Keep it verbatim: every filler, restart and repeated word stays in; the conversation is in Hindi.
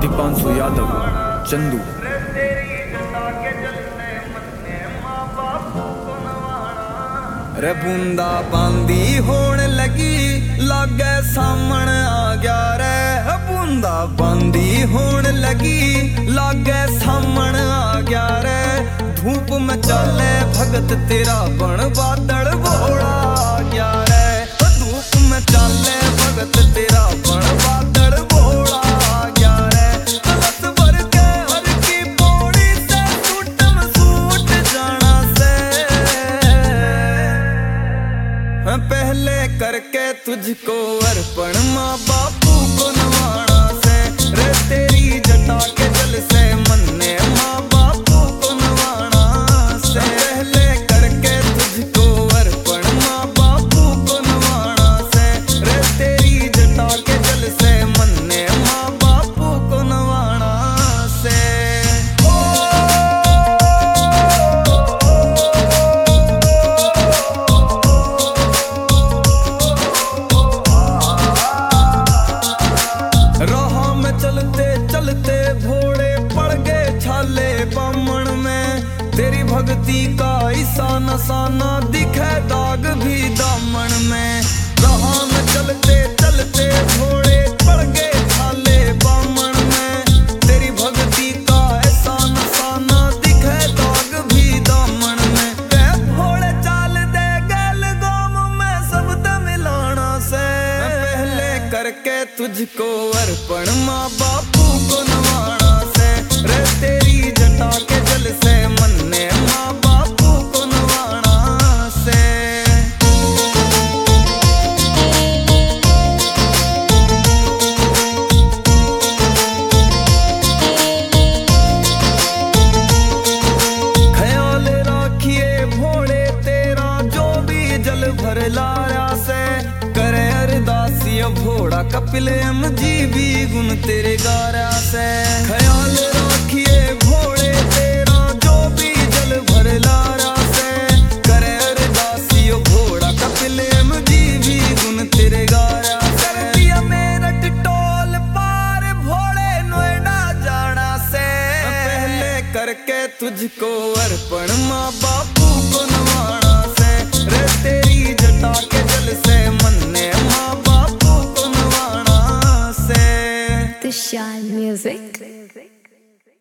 दीपांशु यादव चंदू। रे बूंदा बांदी होण लगी लागे सामण आ गया रे, बूंदा बांदी होण लगी लागे सामण आ गया रे। धूप में चले भगत तेरा बण बादल भोला आ गया रे, धूप में चले भगत तेरा बण बादल भोला आ गया रे। तलत भर के हर की पौड़ी से सूटम सूट जाना से, पहले करके तुझको अर्पण माँ बापू को नवाना से। रे तेरी जटा के जल से मन्ने माँ बापू को नवाना से, पहले करके तुझको अर्पण माँ बापू को नवाना से। रे तेरी जटा के जल से मन्ने माँ बापू को नवाना से। चलते चलते भोले पड़ गए छाले बामण में, तेरी भक्ति का ईसा नसाना दिखे दाग भी दामन में। राह में चलते चलते भोले पड़ गए छाले बामण में, तेरी भक्ति का ऐसा नसाना दिखे दाग भी दामन में। वे भोले चाल दे गल गोम में शब्द मिलाना से, पहले करके तुझको अर्पण माँ बापू को नवाना से। रे तेरी जटा के जल से मन्ने माँ बापू को नवाना से। ख्याल राखिए भोले तेरा जो भी जल भर लाया से, करे अरदासिया भोड़ा कपिल एम जी भी गुण तेरे गारा से। ख्याल रखिए भोले तेरा जो भी जल भर लारा से, करे अरदासिया भोड़ा कपिल एम जी भी गुण तेरे गारा से। कर दिया मेरठ टोल पार भोले नोएडा जाना से, पहले करके तुझको अर्पण माँ बापू को नवाना से। रे तेरी जटा के जल से मन्ने माँ बापू को नवाना से। Shine Music।